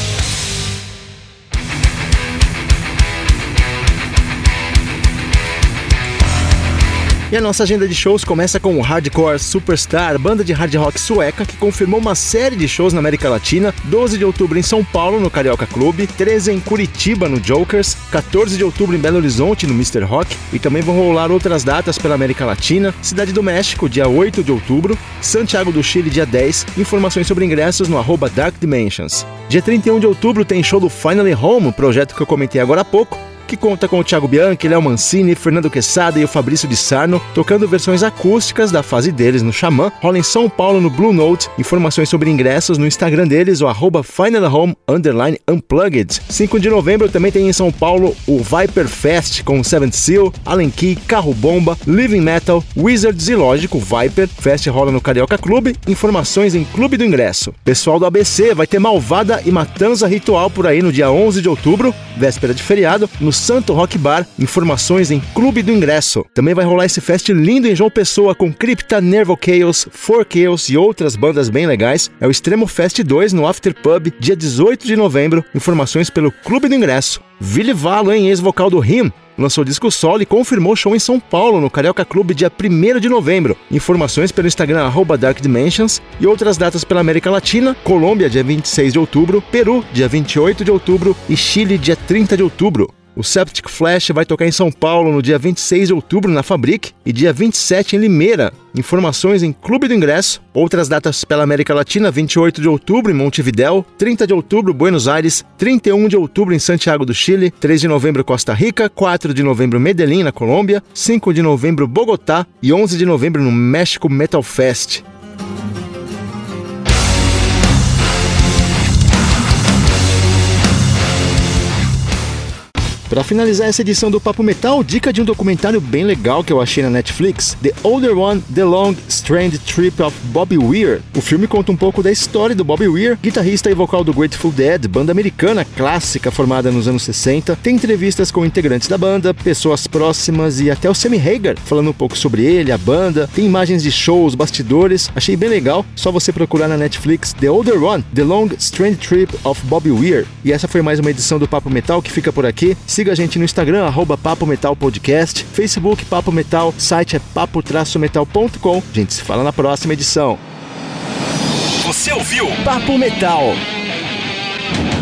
E a nossa agenda de shows começa com o Hardcore Superstar, banda de hard rock sueca que confirmou uma série de shows na América Latina, doze de outubro em São Paulo, no Carioca Clube, treze em Curitiba, no Jokers, quatorze de outubro em Belo Horizonte, no mister Rock, e também vão rolar outras datas pela América Latina, Cidade do México, dia oito de outubro, Santiago do Chile, dia dez, informações sobre ingressos no arroba Dark Dimensions. Dia trinta e um de outubro tem show do Finally Home, projeto que eu comentei agora há pouco, que conta com o Thiago Bianchi, Léo Mancini, Fernando Quesada e o Fabrício de Sarno, tocando versões acústicas da fase deles no Xamã. Rola em São Paulo no Blue Note. Informações sobre ingressos no Instagram deles, o arroba Final Home underline Unplugged. cinco de novembro também tem em São Paulo o Viper Fest com Seventh Seal, Allen Key, Carro Bomba, Living Metal, Wizards e lógico Viper. Fest rola no Carioca Clube. Informações em Clube do Ingresso. Pessoal do A B C, vai ter Malvada e Matanza Ritual por aí no dia onze de outubro, véspera de feriado, no Santo Rock Bar, informações em Clube do Ingresso. Também vai rolar esse fest lindo em João Pessoa com Crypta, Nervo Chaos, For Chaos e outras bandas bem legais. É o Extremo Fest dois no After Pub, dia dezoito de novembro, informações pelo Clube do Ingresso. Vili Valo, hein, ex-vocal do Him, lançou disco solo e confirmou show em São Paulo, no Carioca Clube, dia primeiro de novembro. Informações pelo Instagram, arroba Dark Dimensions, e outras datas pela América Latina, Colômbia, dia vinte e seis de outubro, Peru, dia vinte e oito de outubro e Chile, dia trinta de outubro. O Septic Flesh vai tocar em São Paulo no dia vinte e seis de outubro na Fabric e dia vinte e sete em Limeira. Informações em Clube do Ingresso. Outras datas pela América Latina, vinte e oito de outubro em Montevidéu, trinta de outubro Buenos Aires, trinta e um de outubro em Santiago do Chile, três de novembro Costa Rica, quatro de novembro Medellín na Colômbia, cinco de novembro Bogotá e onze de novembro no México Metal Fest. Para finalizar essa edição do Papo Metal, dica de um documentário bem legal que eu achei na Netflix, The Older One, The Long Strange Trip of Bobby Weir. O filme conta um pouco da história do Bobby Weir, guitarrista e vocal do Grateful Dead, banda americana clássica formada nos anos sessenta. Tem entrevistas com integrantes da banda, pessoas próximas e até o Sammy Hagar falando um pouco sobre ele, a banda. Tem imagens de shows, bastidores, achei bem legal. Só você procurar na Netflix The Older One, The Long Strange Trip of Bobby Weir. E essa foi mais uma edição do Papo Metal que fica por aqui. Siga a gente no Instagram, arroba Papo Metal Podcast, Facebook Papo Metal, site é papo metal ponto com. A gente se fala na próxima edição. Você ouviu Papo Metal.